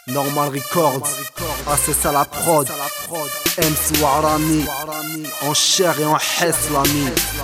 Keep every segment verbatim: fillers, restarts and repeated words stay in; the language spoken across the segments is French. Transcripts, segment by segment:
Normal Records, ah c'est ça la prod, M C Warami, en chair et en hess l'ami.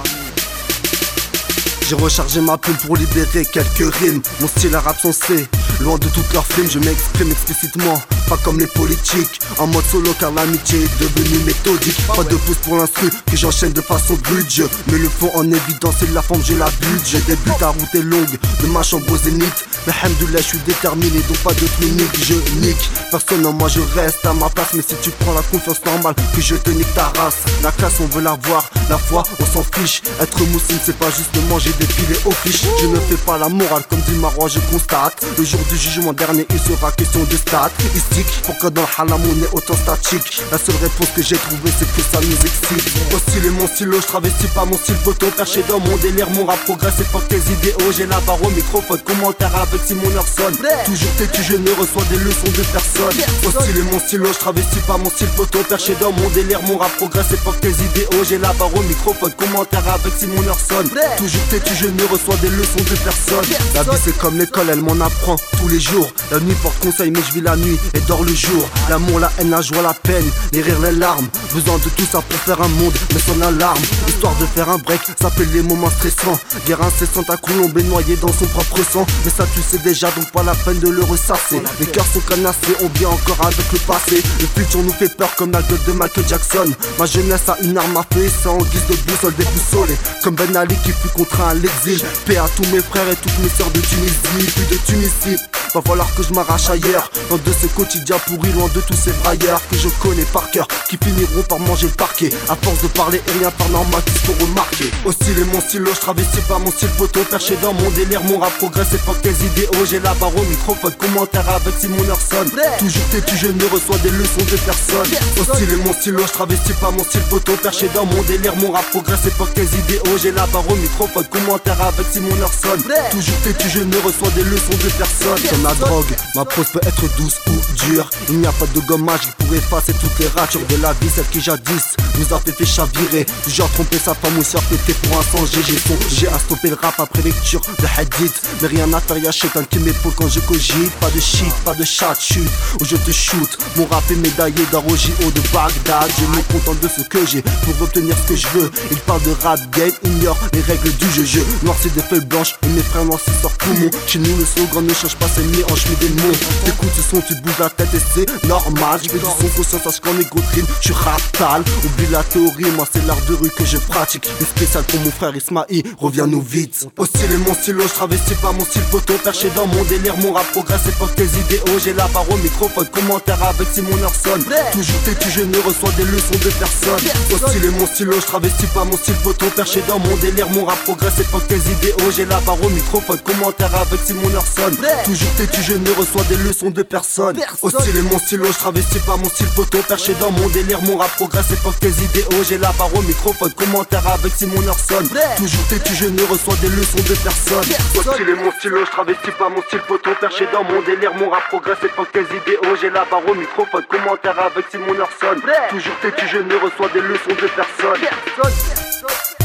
J'ai rechargé ma plume pour libérer quelques rimes. Mon style a rap sensé, loin de toutes leurs films. Je m'exprime explicitement, pas comme les politiques. En mode solo car l'amitié est devenue méthodique. Pas de pouce pour l'instru que j'enchaîne de façon brute. Je mets le fond en évidence et la forme j'ai la butte. J'ai des buts à route est longue, de ma chambre au zénith. Mais alhamdoulilah je suis déterminé donc pas de clinique. Je nique, personne non moi je reste à ma place. Mais si tu prends la confiance normale que je te nique ta race. La classe on veut la voir, la foi on s'en fiche. Être moussine c'est pas juste manger défilé aux fiches. Je ne fais pas la morale comme dit Marois, je constate. Le jour du jugement dernier il sera question de statistiques. Pourquoi dans le halam on est autant statique? La seule réponse que j'ai trouvée c'est que ça nous excite. Mon style et mon stylo, je travestis pas mon style photo. Perché dans mon délire, mon rap progresse et pas tes idéaux. J'ai la barre au microphone, commentaire avec Simon Orson. Toujours têtu, je ne reçois des leçons de personne. Mon style et mon stylo, je travestis pas mon style photo. Perché dans mon délire, mon rap progresse et pas tes idéaux. J'ai la barre au microphone, commentaire avec Simon Orson. Toujours têtu, je ne reçois des leçons de personne. La vie c'est comme l'école, elle m'en apprend tous les jours. La nuit porte conseil mais je vis la nuit et dors le jour. L'amour, la haine, la joie, la peine, les rires, les larmes. Besoin de tout ça pour faire un monde, mais son alarme. Histoire de faire un break, s'appelle les moments stressants. Guerre incessante à Colombie noyée dans son propre sang. Mais ça tu sais déjà donc pas la peine de le ressasser. Les cœurs sont canassés, on vient encore avec le passé. Le futur nous fait peur comme la gueule de Michael Jackson. Ma jeunesse a une arme à feu et c'est en guise de boussole déboussolée. Comme Ben Ali qui fut contraint à l'exil. Paix à tous mes frères et toutes mes sœurs de Tunisie. Plus de Tunisie, va falloir que je m'arrache ailleurs. Loin de ce quotidien pourri, loin de tous ces brailleurs que je connais par cœur, qui finiront par manger le parquet. À force de parler et rien par normal qu'ils se font remarquer. Au style et mon stylo, je travestis pas mon style photo. Perché dans mon délire, mon rap progresse et pas tes idéaux. J'ai la barre au microphone, commentaire avec Simon Orson. Toujours têtu, je ne reçois des leçons de personne. Au style et mon stylo, je travestis pas mon style photo. Perché dans mon délire, mon rap progresse et pas tes idéaux. J'ai la barre au microphone, commentaire avec Simon Orson. Toujours têtu, je ne reçois des leçons de personne. Comme la drogue, ma prose peut être douce ou dure. Il n'y a pas de gommage pour effacer toutes les ratures de la vie. Celle qui jadis nous a fait fait chavirer. Du genre tromper sa femme ou se faire péter pour un sang. J'ai songé à stopper le rap après lecture de hadith. Mais rien à faire, y'a un qui m'épaule quand je cogite. Pas de shit, pas de chat chute où je te shoot. Mon rap est médaillé d'un Roger haut de Bagdad. Je me contente de ce que j'ai pour obtenir ce que je veux. Il parle de rap game, ignore les règles du jeu. Je noircis des feuilles blanches et mes frères noircissent poumons. Chez nous le slogan ne change pas, c'est mis en chemin des mots. T'écoutes ce son, tu bouges la tête et c'est normal. Je fais du son conscient, sache qu'en égo trim, je suis raptal. Oublie la théorie, moi c'est l'art de rue que je pratique. Une spéciale pour mon frère Ismaï, reviens-nous vite. Au style et mon stylo, je travestis pas mon style photo. Perché dans mon délire, mon rap progresse et pas tes idéaux. J'ai la barre au microphone, commentaire avec Simon Orson. Toujours têtu, je ne reçois des leçons de personne. Au style et mon stylo, je travestis pas mon style photo. Perché dans mon délire, mon rap progresse et pas tes idéaux. J'ai la barre au microphone, commentaire avec Simon Orson. Toujours têtu, je ne reçois des leçons de personne. Au style et mon stylo, je travestis pas mon style photo. Perché dans mon délire, mon rap progresse et pas tes idéaux. J'ai la barre au microphone, commentaire avec Simon Orson. Toujours têtu, je ne reçois des leçons de personne. Au style et mon stylo, je travestis pas mon style photo. Perché dans mon délire, mon rap progresse et pas tes idéaux. J'ai la barre au microphone, commentaire avec Simon Orson. Toujours têtu, je ne reçois des leçons de personne.